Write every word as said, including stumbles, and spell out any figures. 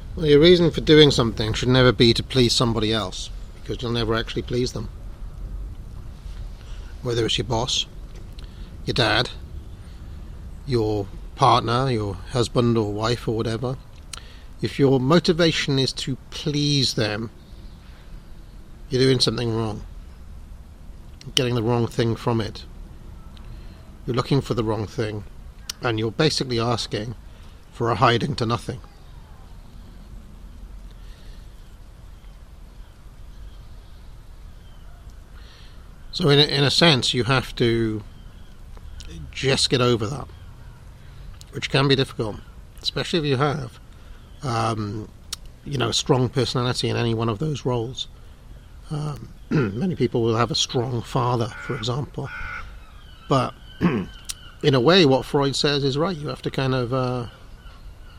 Well, your reason for doing something should never be to please somebody else, because you'll never actually please them. Whether it's your boss, your dad, your partner, your husband or wife or whatever, if your motivation is to please them, you're doing something wrong. You're getting the wrong thing from it. You're looking for the wrong thing, and you're basically asking for a hiding to nothing. So in a, in a sense, you have to just get over that, which can be difficult, especially if you have, um, you know, a strong personality in any one of those roles. Um, many people will have a strong father, for example, but in a way, what Freud says is right. You have to kind of uh,